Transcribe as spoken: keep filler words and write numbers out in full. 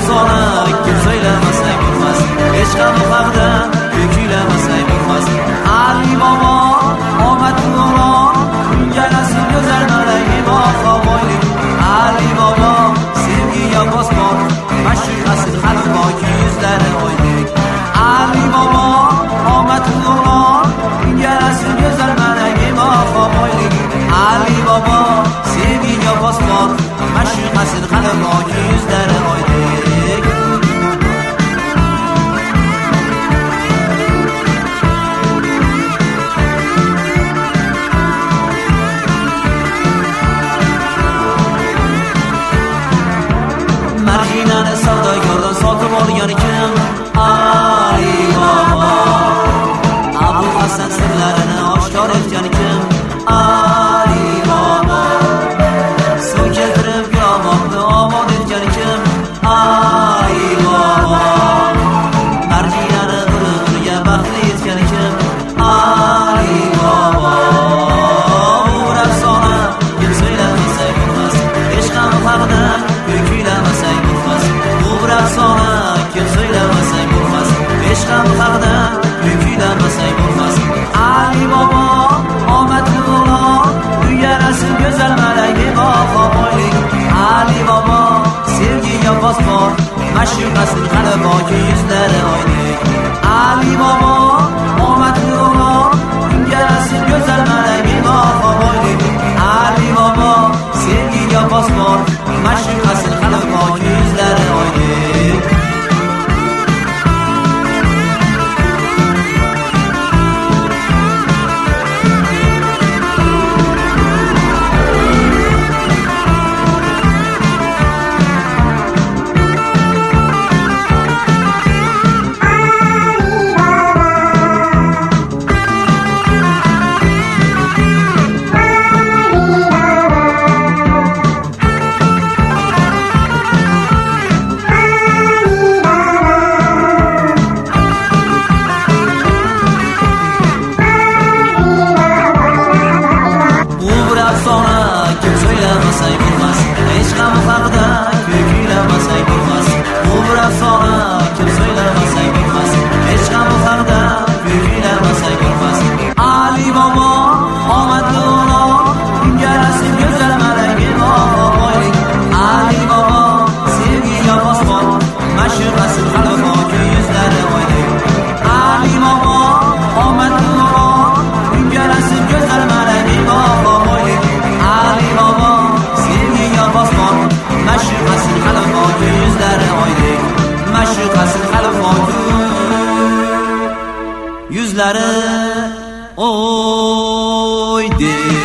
afsona kim söylemesek olmaz. Eşkabı haqda ko'kiylamasek bo'lmas. Ali bobo omad nuron kunjalasin go'zal malagi baho boylik. Ali bobo sevgiga pasport mashhur asl xalq boki yuzlari oydek. Ali bobo omad nuron kunjalasin go'zal malagi baho boylik. Ali bobo sevgiga pasport mashhur asl xalq boki yuzlari oydek. Marjinani savdogardan sotib olgan kim? Ali bobo. Abu Hasan sirlarini oshkor etgan kim? Ali bobo. Suv keltirib giromoqni omon etgan kim? Ali bobo. Marjinani bir-biriga baxtli etgan kim? Ali bobo. Bu afsona kim söylemasa bo'lmas. Ishqam haqida ko'kiylamasa bo'lmas. Bu afsona kim söylemasa bo'lmas. Ishqam haqida ko'kiylamasa bo'lmas. Ali bobo omadli o'g'lon uyarasin go'zal malagi baho boylik. Ali bobo sevgiga pasport mashhur asl hali boki yuzlari oydek. Ali bobo omadli o'g'lon uyarasin go'zal malagi baho boylik. Ali bobo sevgiga pasport mashhur asl hali boki yuzlari oydek. Yüzleri oy